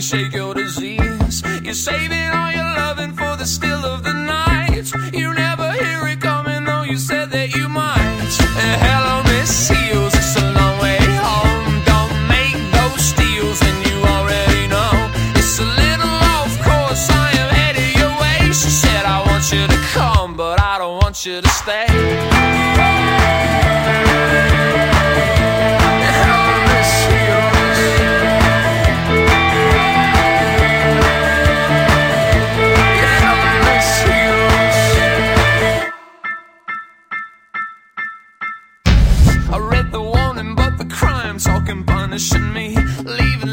shake your disease. You're saving all your loving for the still of the night. You never hear it coming, though you said that you might. Hello, Miss Heels, it's a long way home. Don't make those steals, and you already know it's a little off course. I am headed your way. She said, I want you to come, but I don't want you to stay. I read the warning, but the crime talking punishing me, leaving